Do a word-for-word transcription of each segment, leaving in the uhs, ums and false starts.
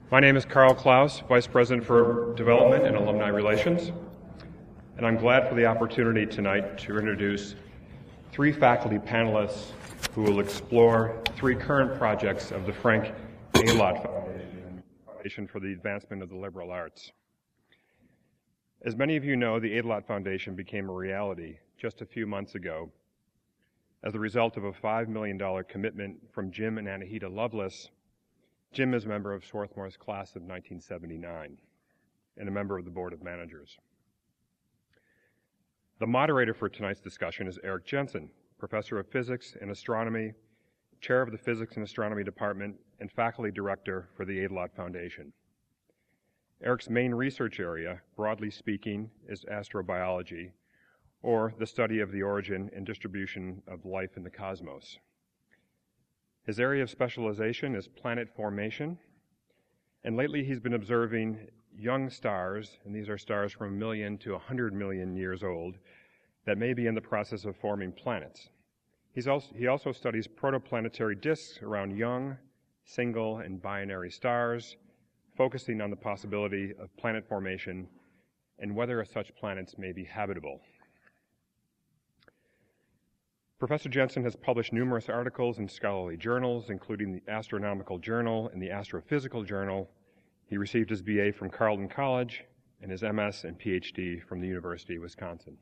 My name is Carl Klaus, Vice President for Development and Alumni Relations, and I'm glad for the opportunity tonight to introduce three faculty panelists who will explore three current projects of the Frank A. Lott Foundation, Foundation for the Advancement of the Liberal Arts. As many of you know, the A. Lott Foundation became a reality just a few months ago as a result of a five million dollars commitment from Jim and Anahita Lovelace. Jim is a member of Swarthmore's class of nineteen seventy-nine and a member of the Board of Managers. The moderator for tonight's discussion is Eric Jensen, Professor of Physics and Astronomy, Chair of the Physics and Astronomy Department, and Faculty Director for the A. Lott Foundation. Eric's main research area, broadly speaking, is astrobiology, or the study of the origin and distribution of life in the cosmos. His area of specialization is planet formation, and lately he's been observing young stars, and these are stars from a million to a hundred million years old, that may be in the process of forming planets. He's also, he also studies protoplanetary disks around young, single, and binary stars, focusing on the possibility of planet formation and whether such planets may be habitable. Professor Jensen has published numerous articles in scholarly journals, including the Astronomical Journal and the Astrophysical Journal. He received his B A from Carleton College and his M S and P H D from the University of Wisconsin.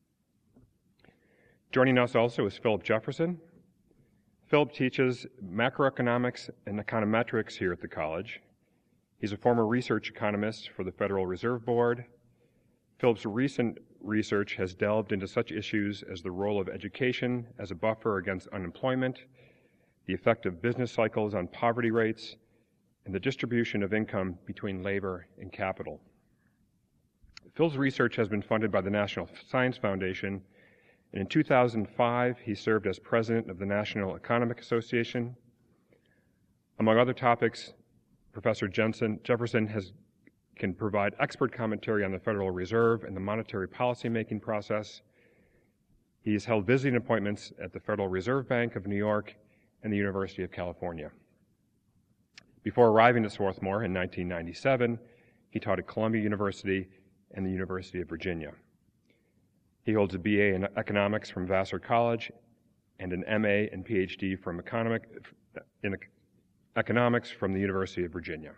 Joining us also is Philip Jefferson. Philip teaches macroeconomics and econometrics here at the college. He's a former research economist for the Federal Reserve Board. Philip's recent research has delved into such issues as the role of education as a buffer against unemployment, the effect of business cycles on poverty rates, and the distribution of income between labor and capital. Phil's research has been funded by the National Science Foundation, and in two thousand five, he served as president of the National Economic Association. Among other topics, Professor Jensen, Jefferson has can provide expert commentary on the Federal Reserve and the monetary policy-making process. He has held visiting appointments at the Federal Reserve Bank of New York and the University of California. Before arriving at Swarthmore in nineteen ninety-seven, he taught at Columbia University and the University of Virginia. He holds a B A in economics from Vassar College and an M A and P H D from economic, in economics from the University of Virginia.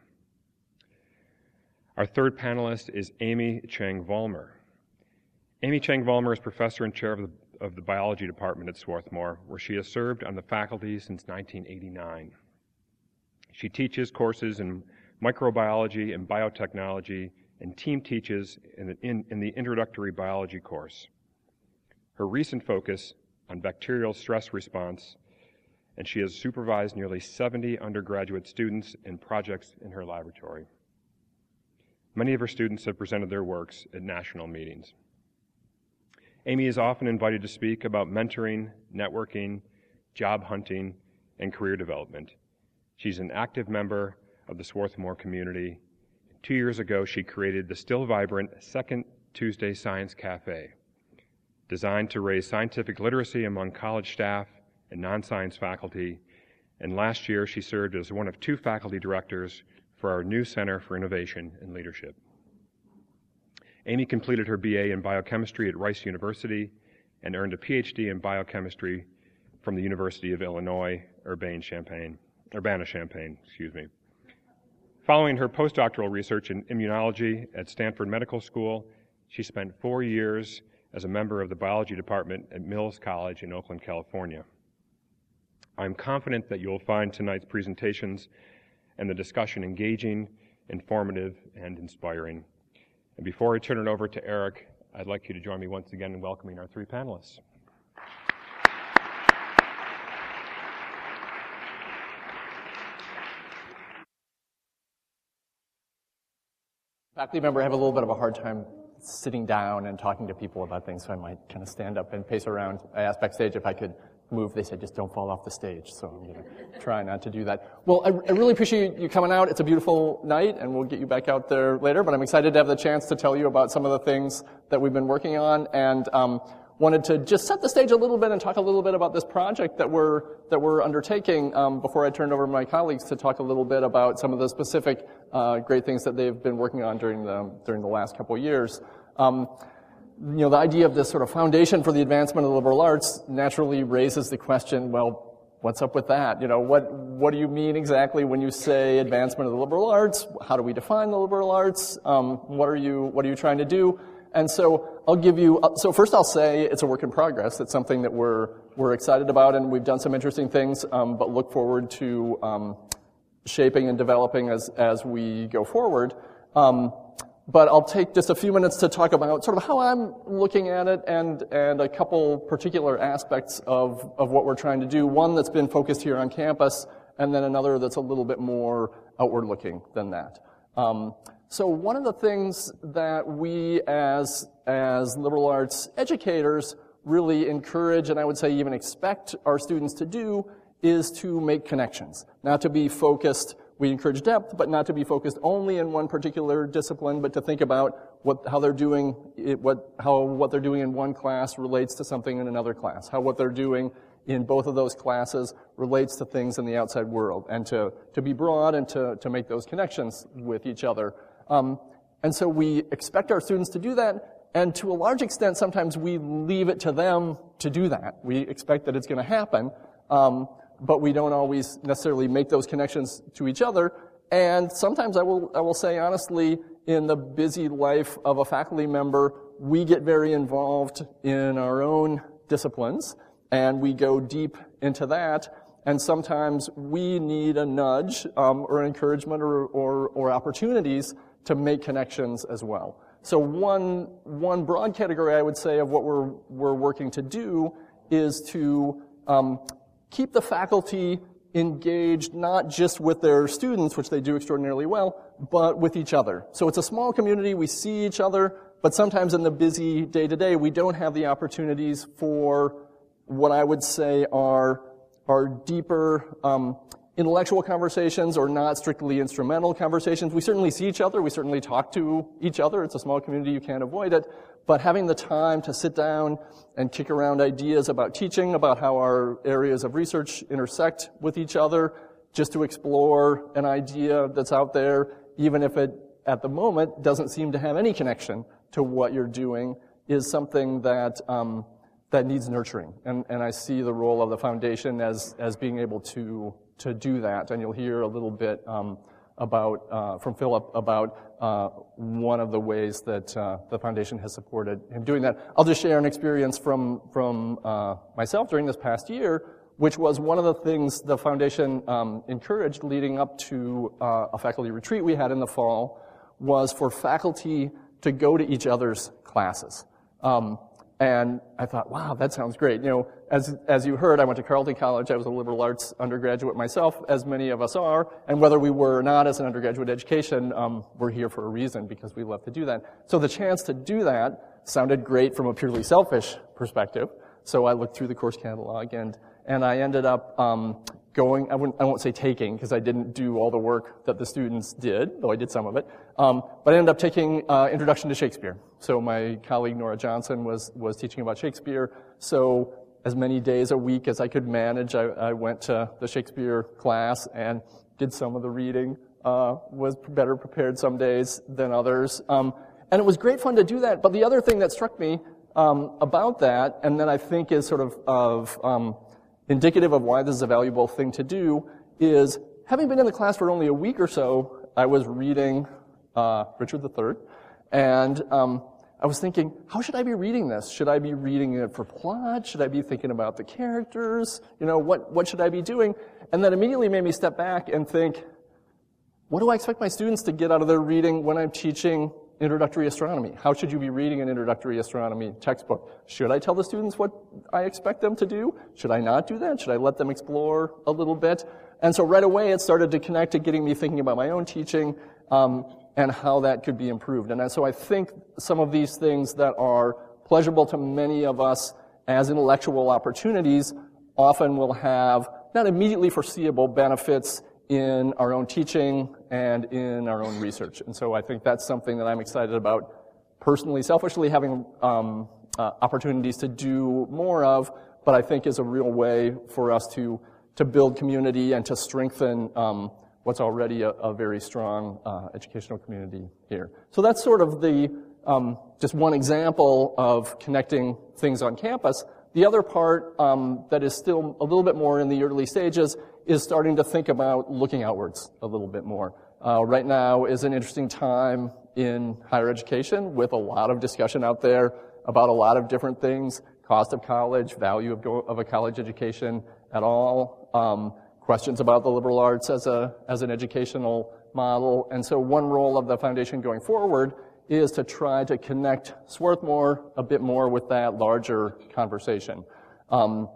Our third panelist is Amy Chang-Vollmer. Amy Chang-Vollmer is professor and chair of the, of the biology department at Swarthmore, where she has served on the faculty since nineteen eighty-nine. She teaches courses in microbiology and biotechnology and team teaches in the, in, in the introductory biology course. Her recent focus on bacterial stress response, and she has supervised nearly seventy undergraduate students in projects in her laboratory. Many of her students have presented their works at national meetings. Amy is often invited to speak about mentoring, networking, job hunting, and career development. She's an active member of the Swarthmore community. Two years ago, she created the still vibrant Second Tuesday Science Cafe, designed to raise scientific literacy among college staff and non-science faculty. And last year, she served as one of two faculty directors for our new Center for Innovation and Leadership. Amy completed her B A in biochemistry at Rice University and earned a P H D in biochemistry from the University of Illinois, Urbana-Champaign, Urbana-Champaign, excuse me. Following her postdoctoral research in immunology at Stanford Medical School, she spent four years as a member of the biology department at Mills College in Oakland, California. I'm confident that you'll find tonight's presentations and the discussion engaging, informative, and inspiring. And before I turn it over to Eric, I'd like you to join me once again in welcoming our three panelists. Faculty member, I have a little bit of a hard time sitting down and talking to people about things, so I might kind of stand up and pace around. I asked backstage if I could move. They said, just don't fall off the stage, so I'm going to try not to do that. Well, I, I really appreciate you coming out. It's a beautiful night, and we'll get you back out there later, but I'm excited to have the chance to tell you about some of the things that we've been working on. And um, wanted to just set the stage a little bit and talk a little bit about this project that we're that we're undertaking um, before I turn it over to my colleagues to talk a little bit about some of the specific uh, great things that they've been working on during the during the last couple of years. Um, you know, the idea of this sort of foundation for the advancement of the liberal arts naturally raises the question, well, what's up with that? You know, what what do you mean exactly when you say advancement of the liberal arts? How do we define the liberal arts? Um, what are you what are you trying to do? And so I'll give you. So first, I'll say it's a work in progress. It's something that we're we're excited about, and we've done some interesting things. Um, but look forward to um, shaping and developing as as we go forward. Um, But I'll take just a few minutes to talk about sort of how I'm looking at it and, and a couple particular aspects of, of what we're trying to do. One that's been focused here on campus, and then another that's a little bit more outward looking than that. Um, so one of the things that we as, as liberal arts educators really encourage, and I would say even expect our students to do, is to make connections, not to be focused. We encourage depth, but not to be focused only in one particular discipline, but to think about what, how they're doing, it, what, how what they're doing in one class relates to something in another class, how what they're doing in both of those classes relates to things in the outside world, and to, to be broad and to, to make those connections with each other. Um, and so we expect our students to do that, and to a large extent, sometimes we leave it to them to do that. We expect that it's going to happen. Um, but we don't always necessarily make those connections to each other. And sometimes I will, I will say honestly, in the busy life of a faculty member, we get very involved in our own disciplines, and we go deep into that. And sometimes we need a nudge, um, or encouragement or, or, or opportunities to make connections as well. So one, one broad category I would say of what we're, we're working to do is to, um, keep the faculty engaged not just with their students, which they do extraordinarily well, but with each other. So it's a small community, we see each other, but sometimes in the busy day-to-day, we don't have the opportunities for what I would say are, are deeper um, intellectual conversations or not strictly instrumental conversations. We certainly see each other, we certainly talk to each other. It's a small community, you can't avoid it. But having the time to sit down and kick around ideas about teaching, about how our areas of research intersect with each other, just to explore an idea that's out there, even if it, at the moment, doesn't seem to have any connection to what you're doing, is something that um, that needs nurturing. And, and I see the role of the foundation as as being able to to do that. And you'll hear a little bit um, about uh, from Philip about uh, one of the ways that uh, the foundation has supported him doing that. I'll just share an experience from from uh, myself during this past year, which was one of the things the foundation um, encouraged leading up to uh, a faculty retreat we had in the fall, was for faculty to go to each other's classes. Um, And I thought, wow, that sounds great. You know, as as you heard, I went to Carleton College. I was a liberal arts undergraduate myself, as many of us are. And whether we were or not as an undergraduate education, um, we're here for a reason, because we love to do that. So the chance to do that sounded great from a purely selfish perspective. So I looked through the course catalog, and and I ended up um, going. I wouldn't. I won't say taking, because I didn't do all the work that the students did, though I did some of it. Um, but I ended up taking uh, Introduction to Shakespeare. So my colleague Nora Johnson was was teaching about Shakespeare. So as many days a week as I could manage, I, I went to the Shakespeare class and did some of the reading. Uh, was better prepared some days than others, um, and it was great fun to do that. But the other thing that struck me um, about that, and that I think is sort of of um, indicative of why this is a valuable thing to do, is having been in the class for only a week or so, I was reading uh, Richard the Third. And um, I was thinking, how should I be reading this? Should I be reading it for plot? Should I be thinking about the characters? You know, what, what should I be doing? And that immediately made me step back and think, what do I expect my students to get out of their reading when I'm teaching introductory astronomy? How should you be reading an introductory astronomy textbook? Should I tell the students what I expect them to do? Should I not do that? Should I let them explore a little bit? And so right away it started to connect to getting me thinking about my own teaching, um, and how that could be improved. And so I think some of these things that are pleasurable to many of us as intellectual opportunities often will have not immediately foreseeable benefits in our own teaching and in our own research. And so I think that's something that I'm excited about personally, selfishly having um, uh, opportunities to do more of, but I think is a real way for us to to build community and to strengthen um, what's already a, a very strong uh, educational community here. So that's sort of the um, just one example of connecting things on campus. The other part um, that is still a little bit more in the early stages is starting to think about looking outwards a little bit more. Uh, right now is an interesting time in higher education with a lot of discussion out there about a lot of different things, cost of college, value of, go, of a college education at all, um, questions about the liberal arts as a as an educational model. And so one role of the foundation going forward is to try to connect Swarthmore a bit more with that larger conversation. Um,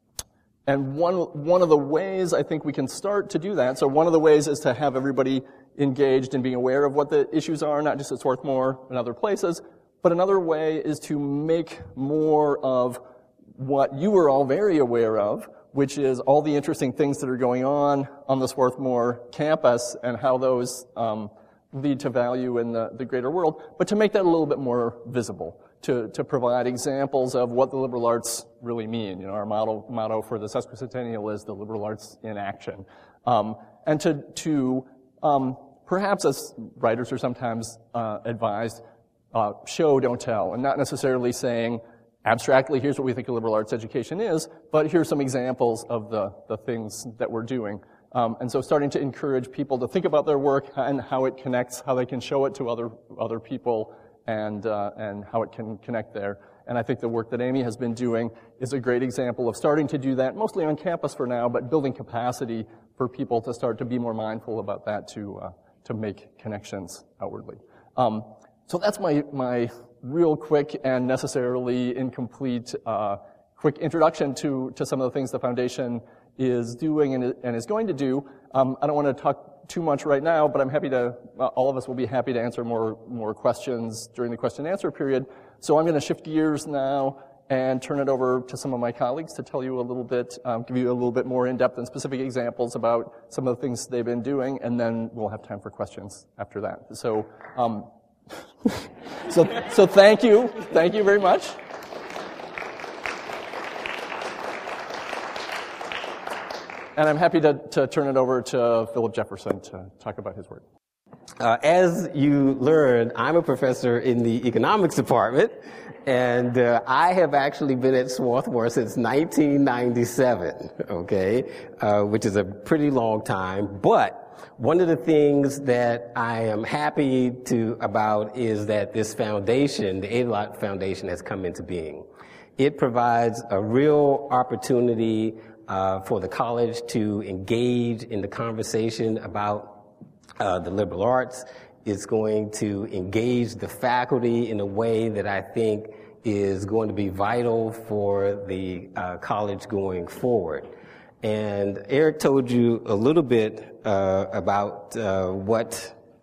and one one of the ways I think we can start to do that, so one of the ways is to have everybody engaged in being aware of what the issues are, not just at Swarthmore and other places, but another way is to make more of what you are all very aware of, which is all the interesting things that are going on on the Swarthmore campus and how those um, lead to value in the, the greater world, but to make that a little bit more visible, to, to provide examples of what the liberal arts really mean. You know, our motto, motto for the sesquicentennial is the liberal arts in action. Um, and to, to um, perhaps, as writers are sometimes uh, advised, uh, show, don't tell, and not necessarily saying, abstractly, here's what we think a liberal arts education is, but here's some examples of the, the things that we're doing. Um, and so starting to encourage people to think about their work and how it connects, how they can show it to other other people, and uh, and how it can connect there. And I think the work that Amy has been doing is a great example of starting to do that, mostly on campus for now, but building capacity for people to start to be more mindful about that, to uh, to make connections outwardly. Um, so that's my my real quick and necessarily incomplete uh, quick introduction to to some of the things the foundation is doing and, and is going to do. Um, I don't want to talk too much right now, but I'm happy to, uh, all of us will be happy to answer more more questions during the question and answer period. So I'm going to shift gears now and turn it over to some of my colleagues to tell you a little bit, um, give you a little bit more in-depth and specific examples about some of the things they've been doing, and then we'll have time for questions after that. So, um, so, so thank you. Thank you very much. And I'm happy to, to turn it over to Philip Jefferson to talk about his work. Uh, as you learned, I'm a professor in the economics department, and uh, I have actually been at Swarthmore since nineteen ninety-seven, okay, uh, which is a pretty long time. But one of the things that I am happy to about is that this foundation, the A-Lot Foundation, has come into being. It provides a real opportunity Uh, for the college to engage in the conversation about uh, the liberal arts. It's going to engage the faculty in a way that I think is going to be vital for the uh, college going forward. And Eric told you a little bit uh, about uh, what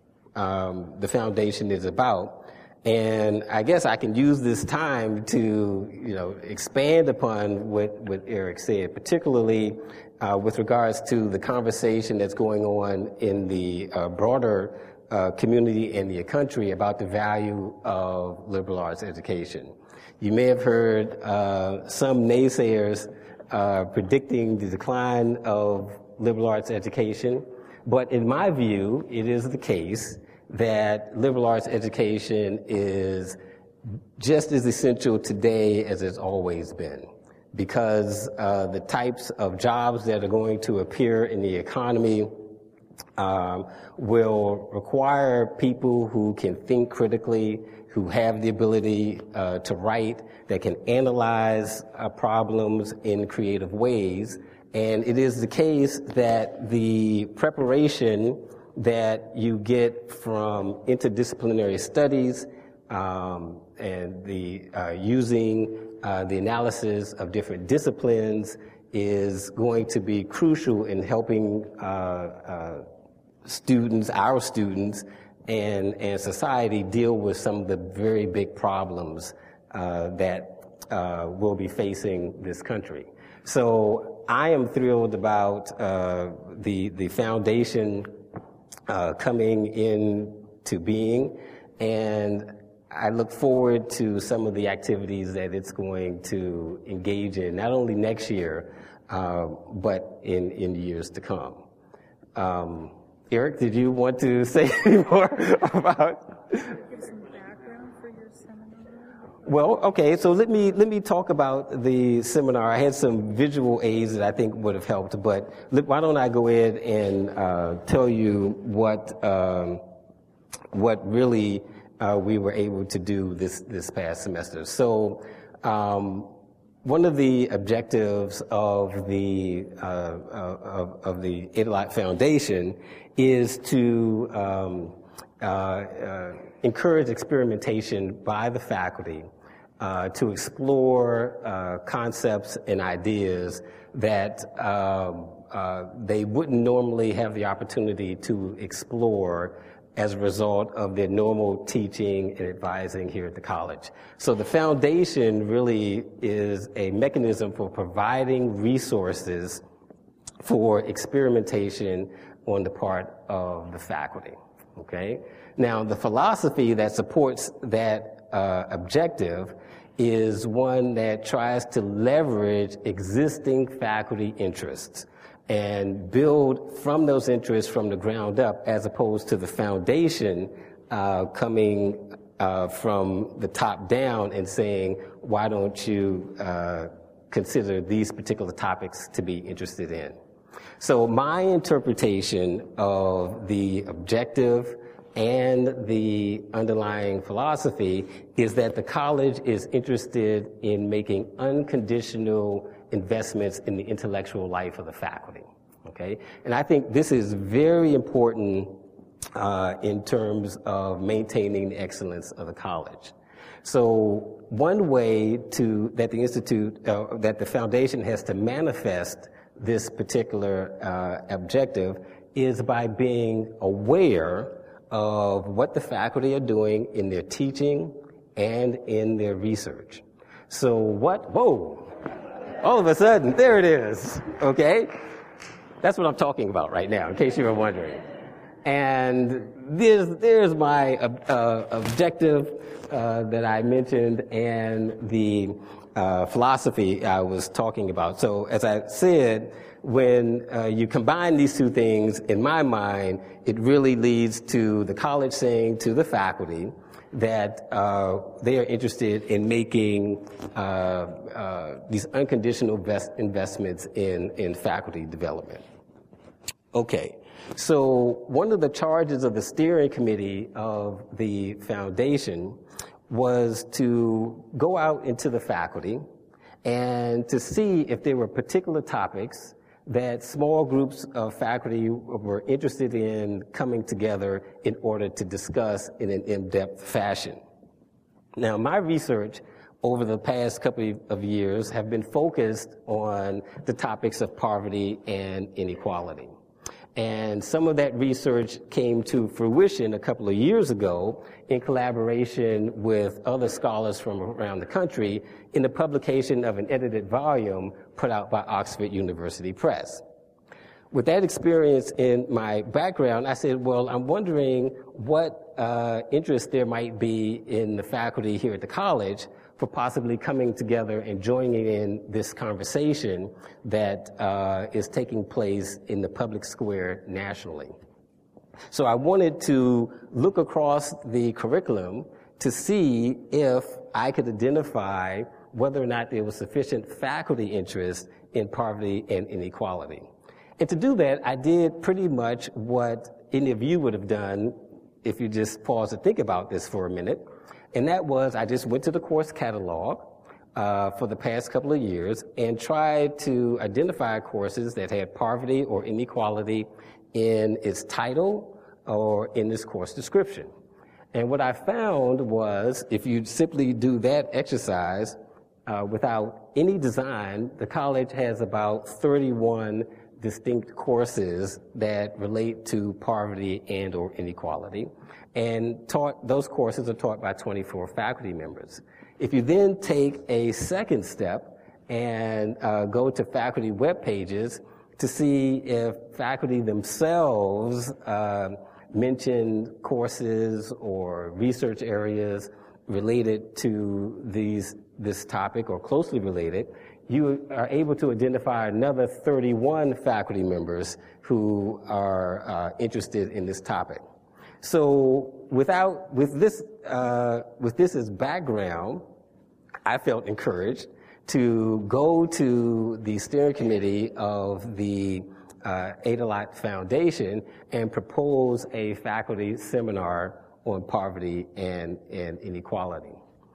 um, the foundation is about. And I guess I can use this time to, you know, expand upon what, what Eric said, particularly uh, with regards to the conversation that's going on in the uh, broader uh, community and the country about the value of liberal arts education. You may have heard uh, some naysayers uh, predicting the decline of liberal arts education, but in my view, it is the case that liberal arts education is just as essential today as it's always been, because uh, the types of jobs that are going to appear in the economy um, will require people who can think critically, who have the ability uh, to write, that can analyze uh, problems in creative ways. And it is the case that the preparation that you get from interdisciplinary studies um, and the uh, using uh, the analysis of different disciplines is going to be crucial in helping uh, uh, students, our students, and, and society deal with some of the very big problems uh, that uh, will be facing this country. So I am thrilled about uh, the the foundation Uh, coming into being, and I look forward to some of the activities that it's going to engage in, not only next year, uh, but in, in years to come. Um, Eric, did you want to say any more about? Give some background for your seminar. Well, okay, so let me let me talk about the seminar. I had some visual aids that I think would have helped, but let, why don't I go ahead and uh, tell you what um, what really uh, we were able to do this this past semester. So. Um, One of the objectives of the uh, of, of the Interlock Foundation is to um, uh, uh, encourage experimentation by the faculty uh, to explore uh, concepts and ideas that um, uh, they wouldn't normally have the opportunity to explore as a result of their normal teaching and advising here at the college. So the foundation really is a mechanism for providing resources for experimentation on the part of the faculty, okay? Now, the philosophy that supports that uh, objective is one that tries to leverage existing faculty interests and build from those interests from the ground up, as opposed to the foundation uh, coming uh, from the top down and saying, why don't you uh, consider these particular topics to be interested in? So my interpretation of the objective and the underlying philosophy is that the college is interested in making unconditional investments in the intellectual life of the faculty, okay? And I think this is very important uh, in terms of maintaining the excellence of the college. So one way to, that the Institute, uh, that the foundation has to manifest this particular uh, objective is by being aware of what the faculty are doing in their teaching and in their research. So what, whoa, all of a sudden, there it is, okay? That's what I'm talking about right now, in case you were wondering. And there's, there's my uh, objective uh, that I mentioned and the uh, philosophy I was talking about. So as I said, when uh, you combine these two things, in my mind, it really leads to the college saying to the faculty that uh, they are interested in making uh, uh, these unconditional vest investments in, in faculty development. Okay, so one of the charges of the steering committee of the foundation was to go out into the faculty and to see if there were particular topics that small groups of faculty were interested in coming together in order to discuss in an in-depth fashion. Now, my research over the past couple of years have been focused on the topics of poverty and inequality. And some of that research came to fruition a couple of years ago in collaboration with other scholars from around the country in the publication of an edited volume put out by Oxford University Press. With that experience in my background, I said, well, I'm wondering what uh, interest there might be in the faculty here at the college for possibly coming together and joining in this conversation that uh, is taking place in the public square nationally. So I wanted to look across the curriculum to see if I could identify whether or not there was sufficient faculty interest in poverty and inequality. And to do that, I did pretty much what any of you would have done if you just pause to think about this for a minute. And that was, I just went to the course catalog uh, for the past couple of years and tried to identify courses that had poverty or inequality in its title or in its course description. And what I found was, if you simply do that exercise uh, without any design, the college has about thirty-one distinct courses that relate to poverty and or inequality. And taught, those courses are taught by twenty-four faculty members. If you then take a second step and uh, go to faculty web pages to see if faculty themselves uh, mention courses or research areas related to these, this topic or closely related, you are able to identify another thirty-one faculty members who are uh, interested in this topic. So without, with this, uh, with this as background, I felt encouraged to go to the steering committee of the uh, Ada Lott Foundation and propose a faculty seminar on poverty and, and inequality.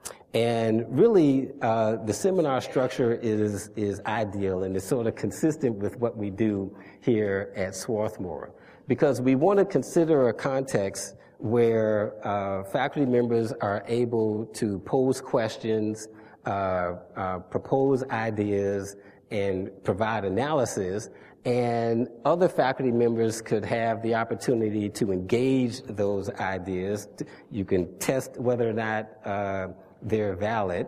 And really, uh, the seminar structure is, is ideal and is sort of consistent with what we do here at Swarthmore, because we want to consider a context where uh, faculty members are able to pose questions, uh, uh, propose ideas, and provide analysis, and other faculty members could have the opportunity to engage those ideas. You can test whether or not uh, they're valid,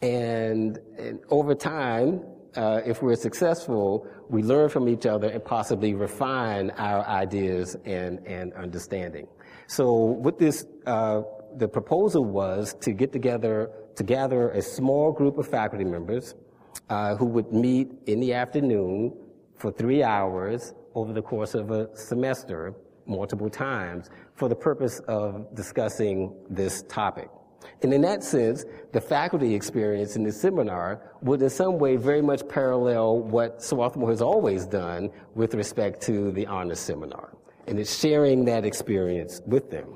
and, and over time, uh, if we're successful, we learn from each other and possibly refine our ideas and, and understanding. So with this, uh, the proposal was to get together, to gather a small group of faculty members uh, who would meet in the afternoon for three hours over the course of a semester, multiple times, for the purpose of discussing this topic. And in that sense, the faculty experience in the seminar would in some way very much parallel what Swarthmore has always done with respect to the honors seminar. And it's sharing that experience with them.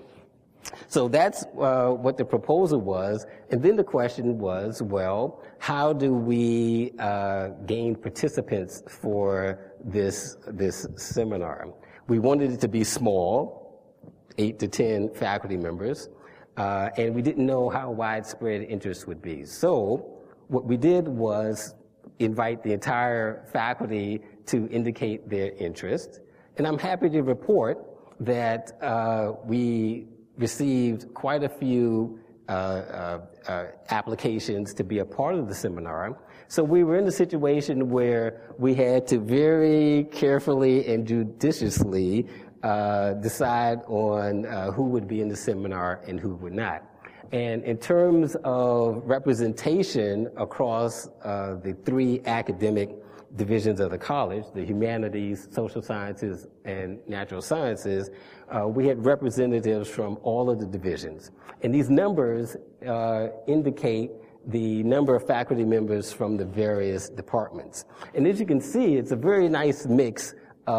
So that's uh, what the proposal was. And then the question was, well, how do we uh, gain participants for this, this seminar? We wanted it to be small, eight to ten faculty members. Uh, and we didn't know how widespread interest would be. So what we did was invite the entire faculty to indicate their interest. And I'm happy to report that uh, we received quite a few uh, uh, uh, applications to be a part of the seminar. So we were in a situation where we had to very carefully and judiciously Uh, decide on uh, who would be in the seminar and who would not. And in terms of representation across uh, the three academic divisions of the college, the humanities, social sciences, and natural sciences, uh, we had representatives from all of the divisions. And these numbers uh, indicate the number of faculty members from the various departments. And as you can see, it's a very nice mix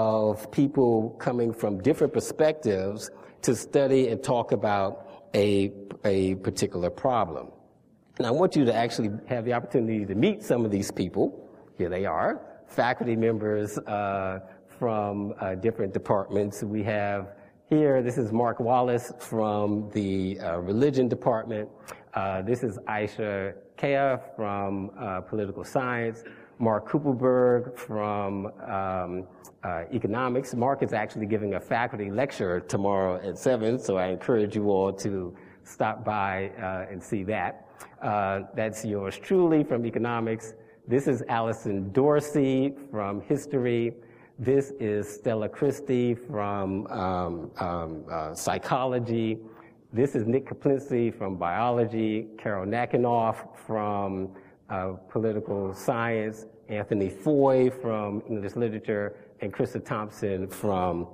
of people coming from different perspectives to study and talk about a, a particular problem. And I want you to actually have the opportunity to meet some of these people. Here they are, faculty members uh, from uh, different departments. We have here, this is Mark Wallace from the uh, religion department. Uh, this is Aisha Kea from uh, political science. Mark Kupelberg from um, uh, economics. Mark is actually giving a faculty lecture tomorrow at seven, so I encourage you all to stop by uh, and see that. Uh, that's yours truly from economics. This is Allison Dorsey from history. This is Stella Christie from um, um, uh, psychology. This is Nick Kaplinski from biology. Carol Nakanoff from Uh, political science, Anthony Foy from English literature, and Krista Thompson from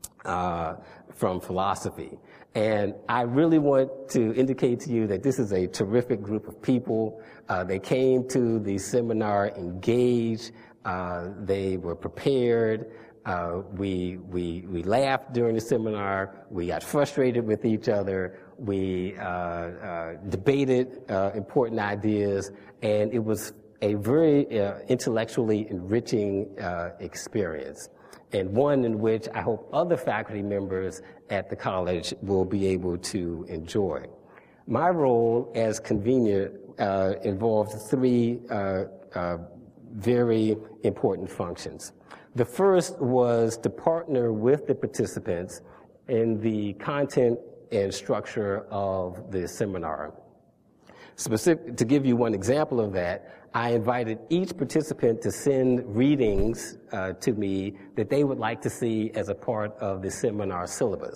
uh, from philosophy. And I really want to indicate to you that this is a terrific group of people. Uh, they came to the seminar engaged. Uh, they were prepared. Uh, we, we, we laughed during the seminar. We got frustrated with each other. We uh, uh, debated uh, important ideas, and it was a very uh, intellectually enriching uh, experience, and one in which I hope other faculty members at the college will be able to enjoy. My role as convener uh, involved three uh, uh, very important functions. The first was to partner with the participants in the content and structure of the seminar. Specific, to give you one example of that, I invited each participant to send readings uh, to me that they would like to see as a part of the seminar syllabus.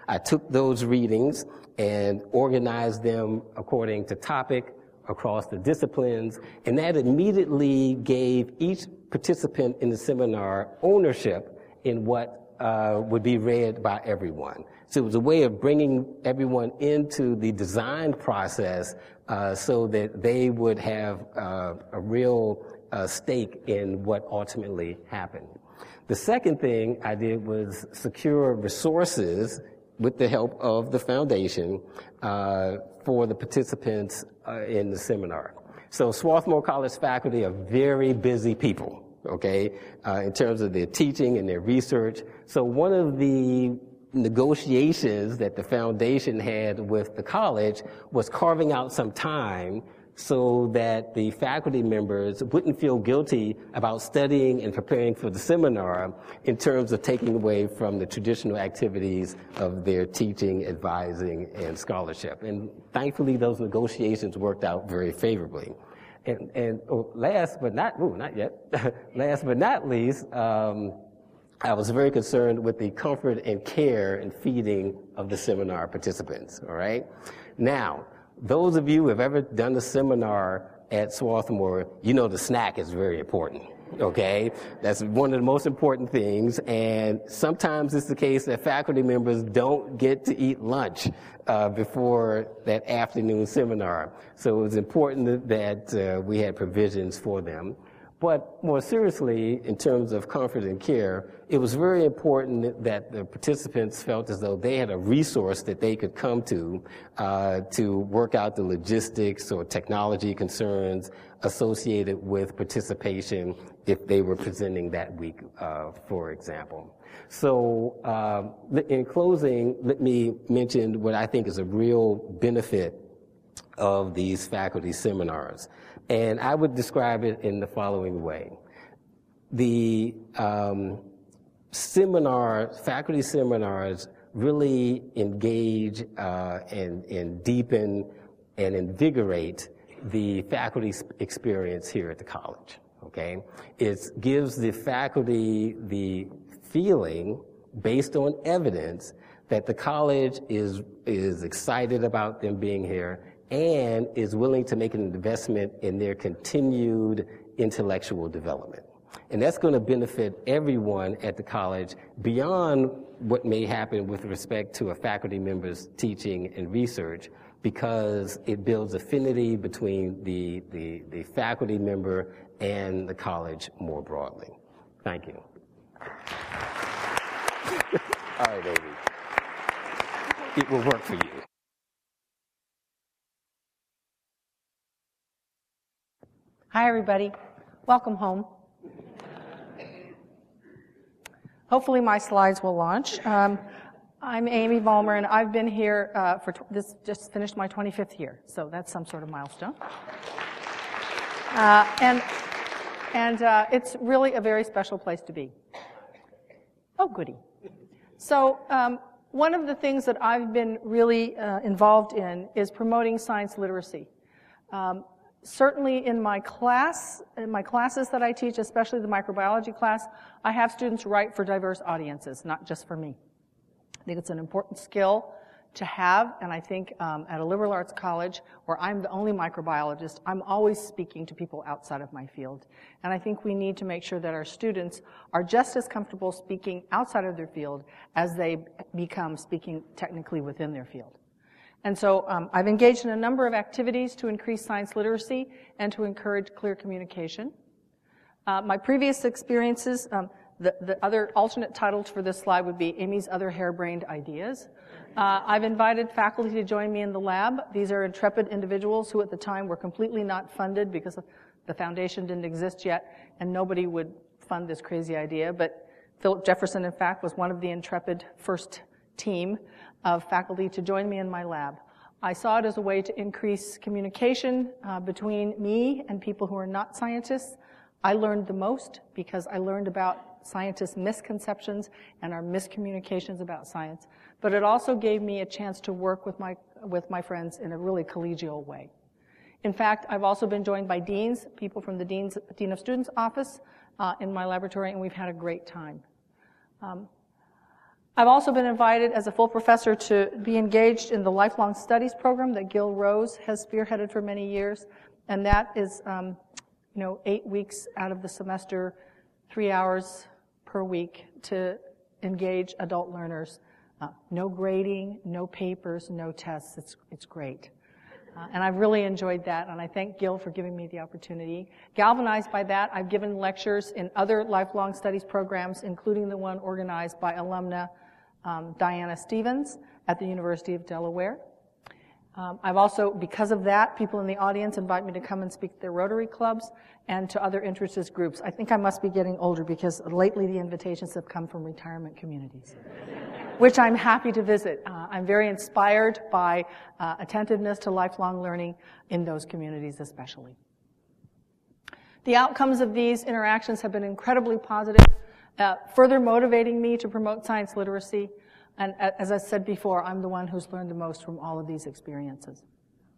I took those readings and organized them according to topic across the disciplines, and that immediately gave each participant in the seminar ownership in what uh, would be read by everyone. So it was a way of bringing everyone into the design process uh, so that they would have uh, a real uh, stake in what ultimately happened. The second thing I did was secure resources with the help of the foundation uh, for the participants uh, in the seminar. So Swarthmore College faculty are very busy people, okay, uh, in terms of their teaching and their research. So one of the negotiations that the foundation had with the college was carving out some time so that the faculty members wouldn't feel guilty about studying and preparing for the seminar in terms of taking away from the traditional activities of their teaching, advising, and scholarship. And thankfully, those negotiations worked out very favorably. And, and oh, last but not, ooh, not yet, last but not least, um, I was very concerned with the comfort and care and feeding of the seminar participants, all right? Now, those of you who have ever done a seminar at Swarthmore, you know the snack is very important, okay? That's one of the most important things, and sometimes it's the case that faculty members don't get to eat lunch uh, before that afternoon seminar. So it was important that uh, we had provisions for them. But more seriously, in terms of comfort and care, it was very important that the participants felt as though they had a resource that they could come to uh, to work out the logistics or technology concerns associated with participation if they were presenting that week, uh, for example. So uh, in closing, let me mention what I think is a real benefit of these faculty seminars. And I would describe it in the following way. The um, seminar, faculty seminars really engage uh, and, and deepen and invigorate the faculty experience here at the college, okay? It gives the faculty the feeling, based on evidence, that the college is, is excited about them being here and is willing to make an investment in their continued intellectual development. And that's going to benefit everyone at the college beyond what may happen with respect to a faculty member's teaching and research, because it builds affinity between the, the, the faculty member and the college more broadly. Thank you. All right, Amy. It will work for you. Hi, everybody. Welcome home. Hopefully my slides will launch. Um, I'm Amy Vollmer, and I've been here uh, for tw- this, just finished my twenty-fifth year, so that's some sort of milestone. Uh, and and uh, it's really a very special place to be. Oh, goody. So um, one of the things that I've been really uh, involved in is promoting science literacy. Um, Certainly in my class, in my classes that I teach, especially the microbiology class, I have students write for diverse audiences, not just for me. I think it's an important skill to have, and I think um, at a liberal arts college, where I'm the only microbiologist, I'm always speaking to people outside of my field. And I think we need to make sure that our students are just as comfortable speaking outside of their field as they become speaking technically within their field. And so um, I've engaged in a number of activities to increase science literacy and to encourage clear communication. Uh, my previous experiences, um, the, the other alternate titles for this slide would be Amy's Other Harebrained Ideas. Uh, I've invited faculty to join me in the lab. These are intrepid individuals who at the time were completely not funded because the foundation didn't exist yet and nobody would fund this crazy idea. But Philip Jefferson, in fact, was one of the intrepid first team of faculty to join me in my lab. I saw it as a way to increase communication uh, between me and people who are not scientists. I learned the most because I learned about scientists' misconceptions and our miscommunications about science. But it also gave me a chance to work with my, with my friends in a really collegial way. In fact, I've also been joined by deans, people from the Dean's, Dean of Students office uh, in my laboratory, and we've had a great time. Um, I've also been invited as a full professor to be engaged in the lifelong studies program that Gil Rose has spearheaded for many years, and that is, um, you know, eight weeks out of the semester, three hours per week to engage adult learners. Uh, no grading, no papers, no tests. It's it's great. Uh, and I've really enjoyed that, and I thank Gil for giving me the opportunity. Galvanized by that, I've given lectures in other lifelong studies programs, including the one organized by alumna um, Diana Stevens at the University of Delaware. Um, I've also, because of that, people in the audience invite me to come and speak at their Rotary clubs and to other interest groups. I think I must be getting older because lately the invitations have come from retirement communities, which I'm happy to visit. Uh, I'm very inspired by uh, attentiveness to lifelong learning in those communities especially. The outcomes of these interactions have been incredibly positive, uh, further motivating me to promote science literacy. And as I said before, I'm the one who's learned the most from all of these experiences.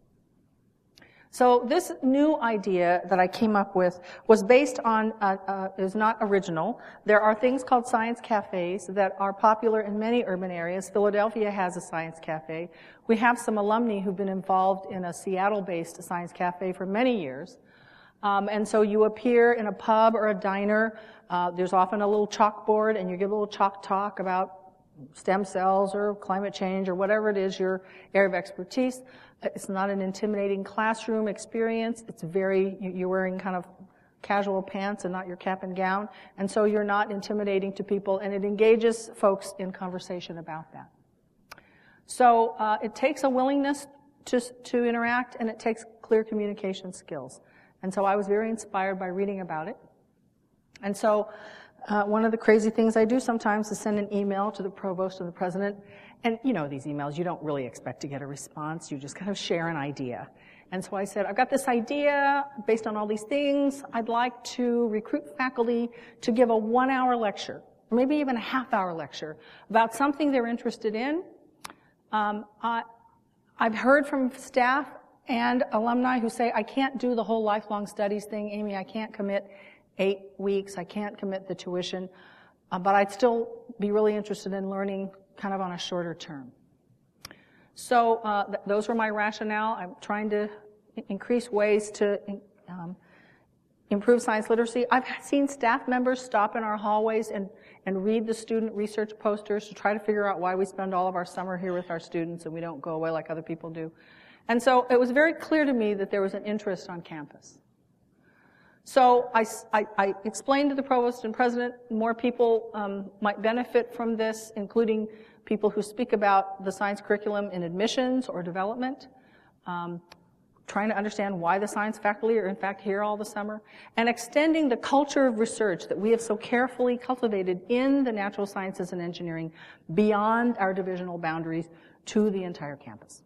So this new idea that I came up with was based on, uh, uh, is not original. There are things called science cafes that are popular in many urban areas. Philadelphia has a science cafe. We have some alumni who've been involved in a Seattle-based science cafe for many years. Um, and so you appear in a pub or a diner. Uh, there's often a little chalkboard, and you give a little chalk talk about stem cells or climate change or whatever it is your area of expertise. It's not an intimidating classroom experience. It's very, you're wearing kind of casual pants and not your cap and gown. And so you're not intimidating to people, and it engages folks in conversation about that. So uh, it takes a willingness to, to interact, and it takes clear communication skills. And so I was very inspired by reading about it. And so Uh, one of the crazy things I do sometimes is send an email to the provost and the president. And you know these emails, you don't really expect to get a response. You just kind of share an idea. And so I said, I've got this idea based on all these things. I'd like to recruit faculty to give a one-hour lecture, or maybe even a half-hour lecture, about something they're interested in. Um, I, I've heard from staff and alumni who say, I can't do the whole lifelong studies thing, Amy, I can't commit eight weeks, I can't commit the tuition, uh, but I'd still be really interested in learning kind of on a shorter term. So uh, th- those were my rationale. I'm trying to I- increase ways to um, improve science literacy. I've seen staff members stop in our hallways and, and read the student research posters to try to figure out why we spend all of our summer here with our students and we don't go away like other people do. And so it was very clear to me that there was an interest on campus. So I, I, I explained to the provost and president more people um, might benefit from this, including people who speak about the science curriculum in admissions or development, um, trying to understand why the science faculty are in fact here all the summer, and extending the culture of research that we have so carefully cultivated in the natural sciences and engineering beyond our divisional boundaries to the entire campus.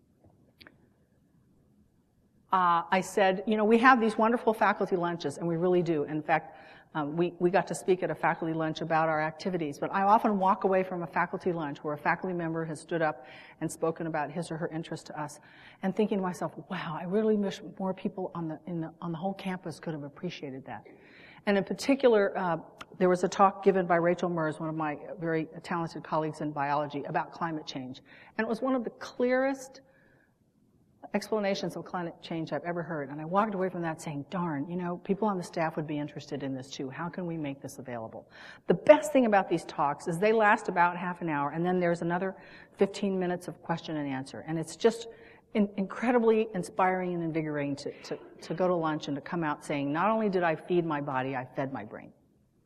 Uh, I said, you know, we have these wonderful faculty lunches, and we really do. In fact, um, we, we got to speak at a faculty lunch about our activities, but I often walk away from a faculty lunch where a faculty member has stood up and spoken about his or her interest to us, and thinking to myself, wow, I really wish more people on the, in the, on the whole campus could have appreciated that. And in particular, uh, there was a talk given by Rachel Mers, one of my very talented colleagues in biology, about climate change. And it was one of the clearest explanations of climate change I've ever heard. And I walked away from that saying, darn, you know, people on the staff would be interested in this too. How can we make this available? The best thing about these talks is they last about half an hour, and then there's another fifteen minutes of question and answer. And it's just in, incredibly inspiring and invigorating to, to, to go to lunch and to come out saying, not only did I feed my body, I fed my brain.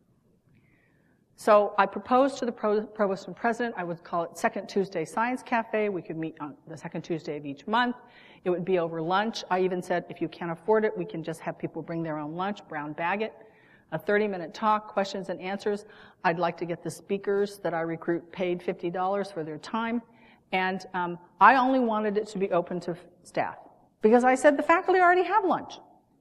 So I proposed to the provost and president, I would call it Second Tuesday Science Cafe. We could meet on the second Tuesday of each month. It would be over lunch. I even said, if you can't afford it, we can just have people bring their own lunch, brown bag it. A thirty-minute talk, questions and answers. I'd like to get the speakers that I recruit paid fifty dollars for their time. And um, I only wanted it to be open to staff, because I said the faculty already have lunch.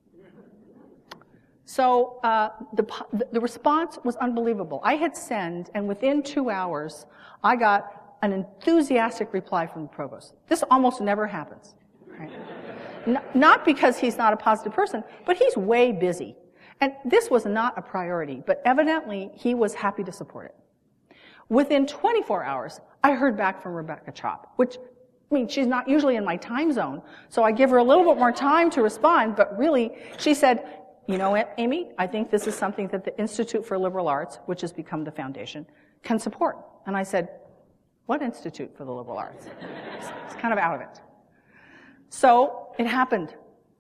So uh, the, the response was unbelievable. I hit send, and within two hours, I got an enthusiastic reply from the provost. This almost never happens. Right? N- not because he's not a positive person, but he's way busy. And this was not a priority, but evidently he was happy to support it. Within twenty-four hours, I heard back from Rebecca Chop, which, I mean, she's not usually in my time zone, so I give her a little bit more time to respond, but really, she said, you know what, Amy, I think this is something that the Institute for Liberal Arts, which has become the foundation, can support. And I said, what Institute for the Liberal Arts? It's kind of out of it. So it happened.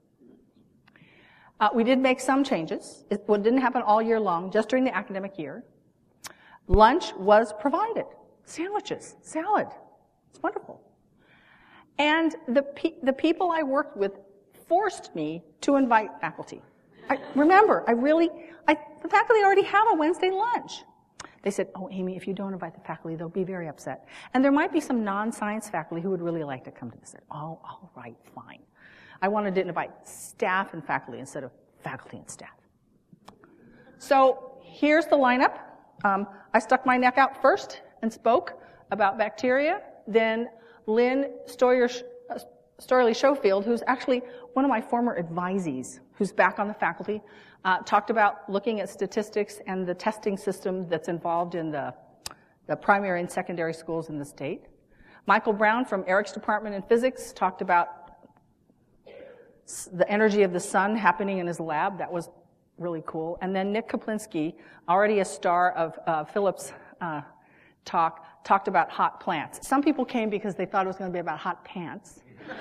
Uh, we did make some changes. It well, it didn't happen all year long, just during the academic year. Lunch was provided. Sandwiches, salad. It's wonderful. And the pe- the people I worked with forced me to invite faculty. I, remember, I really, I, the faculty already have a Wednesday lunch. They said, oh, Amy, if you don't invite the faculty, they'll be very upset. And there might be some non-science faculty who would really like to come to this. Oh, all right, fine. I wanted to invite staff and faculty instead of faculty and staff. So here's the lineup. Um, I stuck my neck out first and spoke about bacteria. Then Lynn Stoyer, uh, Stoyerly Schofield, who's actually one of my former advisees, who's back on the faculty, uh, talked about looking at statistics and the testing system that's involved in the, the primary and secondary schools in the state. Michael Brown from Eric's department in physics talked about the energy of the sun happening in his lab. That was really cool. And then Nick Kaplinski, already a star of uh, Philip's uh, talk, talked about hot plants. Some people came because they thought it was going to be about hot pants.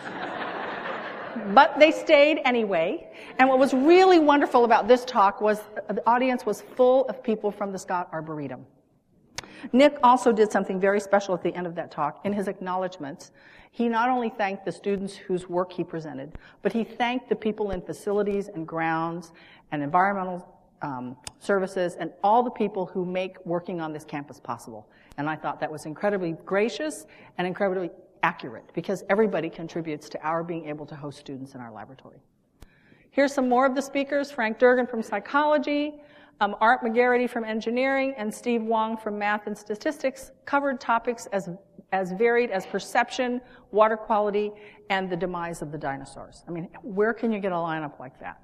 But they stayed anyway. And what was really wonderful about this talk was the audience was full of people from the Scott Arboretum. Nick also did something very special at the end of that talk. In his acknowledgments, he not only thanked the students whose work he presented, but he thanked the people in facilities and grounds and environmental um, services and all the people who make working on this campus possible. And I thought that was incredibly gracious and incredibly accurate, because everybody contributes to our being able to host students in our laboratory. Here's some more of the speakers. Frank Durgan from psychology, um, Art McGarity from engineering, and Steve Wong from math and statistics covered topics as, as varied as perception, water quality, and the demise of the dinosaurs. I mean, where can you get a lineup like that?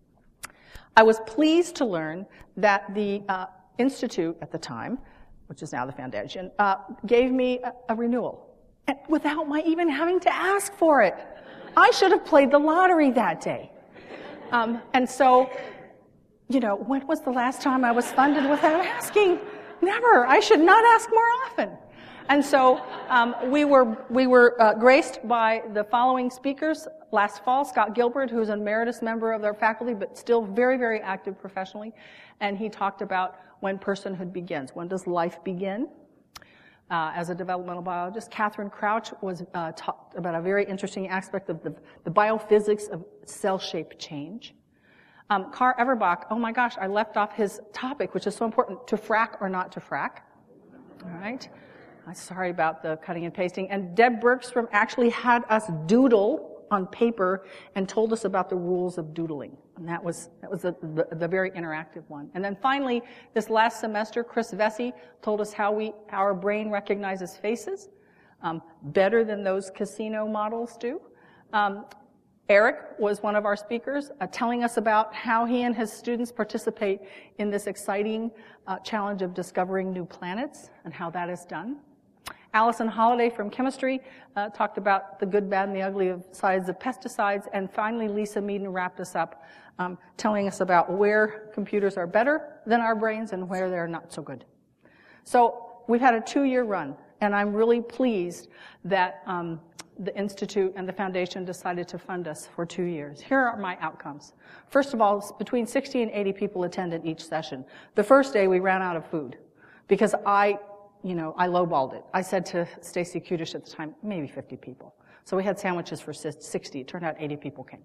I was pleased to learn that the uh, Institute at the time, which is now the foundation, uh, gave me a, a renewal. And without my even having to ask for it. I should have played the lottery that day. Um, and so, you know, when was the last time I was funded without asking? Never. I should not ask more often. And so um, we were we were uh, graced by the following speakers last fall. Scott Gilbert, who's an emeritus member of their faculty, but still very, very active professionally. And he talked about when personhood begins. When does life begin? Uh, as a developmental biologist. Catherine Crouch was uh, talked about a very interesting aspect of the, the biophysics of cell-shape change. Um, Carr Everbach, oh my gosh, I left off his topic, which is so important, to frack or not to frack. All right. I'm sorry about the cutting and pasting. And Deb Bergstrom actually had us doodle on paper and told us about the rules of doodling. And that was that was the, the, the very interactive one. And then finally, this last semester, Chris Vesey told us how we how our brain recognizes faces um, better than those casino models do. Um, Eric was one of our speakers, uh, telling us about how he and his students participate in this exciting uh, challenge of discovering new planets and how that is done. Allison Holliday from chemistry uh, talked about the good, bad, and the ugly of sides of pesticides. And finally, Lisa Meaden wrapped us up, um, telling us about where computers are better than our brains and where they're not so good. So we've had a two-year run, and I'm really pleased that um, the Institute and the Foundation decided to fund us for two years. Here are my outcomes. First of all, between sixty and eighty people attended each session. The first day, we ran out of food because I... You know, I lowballed it. I said to Stacy Kudish at the time, maybe fifty people. So we had sandwiches for sixty. It turned out eighty people came.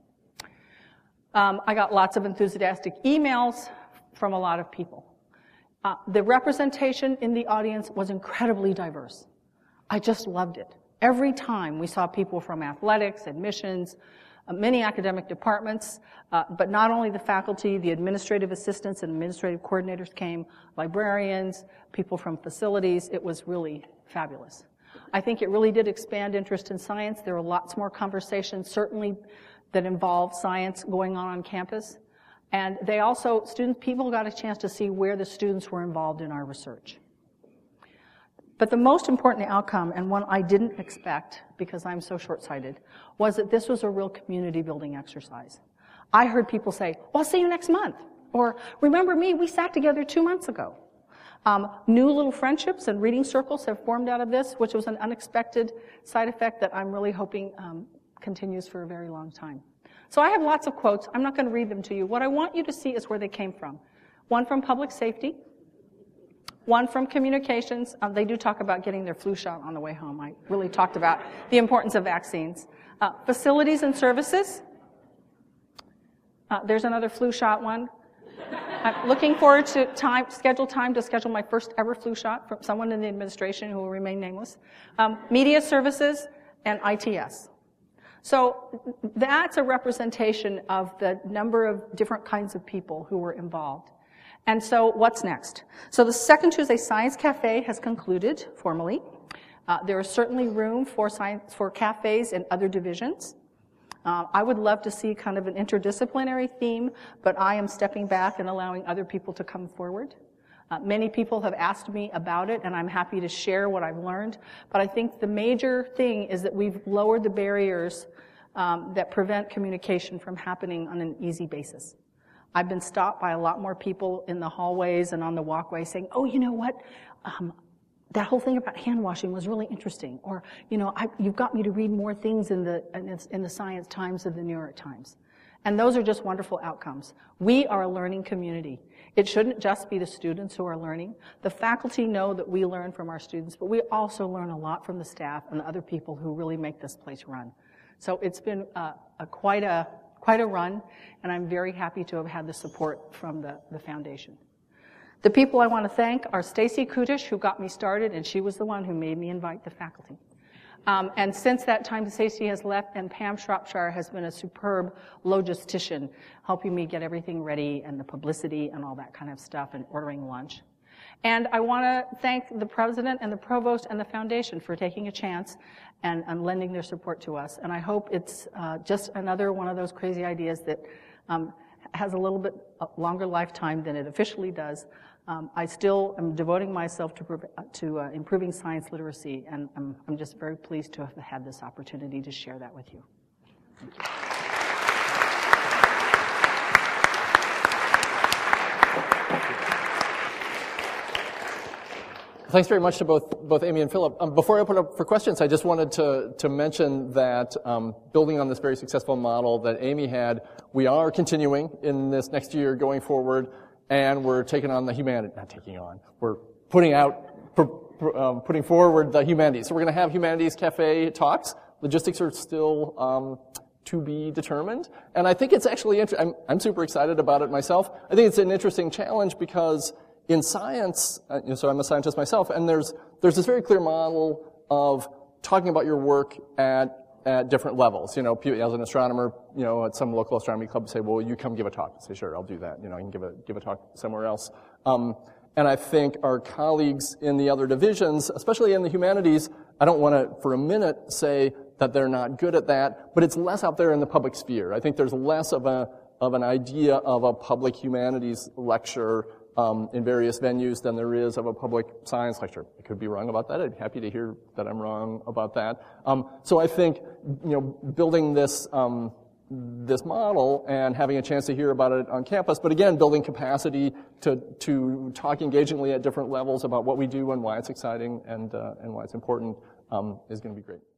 Um, I got lots of enthusiastic emails from a lot of people. Uh, the representation in the audience was incredibly diverse. I just loved it. Every time we saw people from athletics, admissions, uh, many academic departments, uh, but not only the faculty, the administrative assistants and administrative coordinators came, librarians, people from facilities. It was really fabulous. I think it really did expand interest in science. There were lots more conversations, certainly, that involved science going on on campus. And they also, students, people got a chance to see where the students were involved in our research. But the most important outcome, and one I didn't expect because I'm so short-sighted, was that this was a real community-building exercise. I heard people say, well, I'll see you next month. Or, remember me, we sat together two months ago. Um, new little friendships and reading circles have formed out of this, which was an unexpected side effect that I'm really hoping um, continues for a very long time. So I have lots of quotes. I'm not going to read them to you. What I want you to see is where they came from. One from public safety. One from communications. Um, they do talk about getting their flu shot on the way home. I really talked about the importance of vaccines. Uh, facilities and services. Uh, there's another flu shot one. I'm looking forward to time, schedule time to schedule my first ever flu shot from someone in the administration who will remain nameless. Um, media services and I T S. So that's a representation of the number of different kinds of people who were involved. And so what's next? So the Second Tuesday Science Cafe has concluded formally. Uh, there is certainly room for science, for cafes in other divisions. Uh, I would love to see kind of an interdisciplinary theme, but I am stepping back and allowing other people to come forward. Uh, many people have asked me about it, and I'm happy to share what I've learned. But I think the major thing is that we've lowered the barriers um, that prevent communication from happening on an easy basis. I've been stopped by a lot more people in the hallways and on the walkway saying, oh, you know what? Um, that whole thing about hand washing was really interesting. Or, you know, I, you've got me to read more things in the, in the Science Times of the New York Times. And those are just wonderful outcomes. We are a learning community. It shouldn't just be the students who are learning. The faculty know that we learn from our students, but we also learn a lot from the staff and the other people who really make this place run. So it's been uh, a quite a quite a run, and I'm very happy to have had the support from the, the foundation. The people I want to thank are Stacy Kudish, who got me started, and she was the one who made me invite the faculty. Um, and since that time, Stacy has left, and Pam Shropshire has been a superb logistician, helping me get everything ready and the publicity and all that kind of stuff and ordering lunch. And I want to thank the president and the provost and the foundation for taking a chance and, and lending their support to us. And I hope it's uh, just another one of those crazy ideas that um, has a little bit longer lifetime than it officially does. Um, I still am devoting myself to, to uh, improving science literacy, and I'm, I'm just very pleased to have had this opportunity to share that with you. Thank you. Thanks very much to both both Amy and Philip. Um, before I open up for questions, I just wanted to to mention that um, building on this very successful model that Amy had, we are continuing in this next year going forward, and we're taking on the humanities. Not taking on. We're putting out, pr- pr- um, putting forward the humanities. So we're going to have humanities cafe talks. Logistics are still um, to be determined, and I think it's actually. Inter- I'm I'm super excited about it myself. I think it's an interesting challenge because in science, uh, you know, so I'm a scientist myself, and there's there's this very clear model of talking about your work at at different levels. You know, as an astronomer, you know, at some local astronomy club, say, "Well, you come give a talk." I say, "Sure, I'll do that." You know, I can give a give a talk somewhere else. Um, and I think our colleagues in the other divisions, especially in the humanities, I don't want to for a minute say that they're not good at that, but it's less out there in the public sphere. I think there's less of a of an idea of a public humanities lecture Um, in various venues than there is of a public science lecture. I could be wrong about that. I'd be happy to hear that I'm wrong about that. Um, so I think, you know, building this um, this model and having a chance to hear about it on campus, but again, building capacity to to talk engagingly at different levels about what we do and why it's exciting and uh, and why it's important um, is going to be great.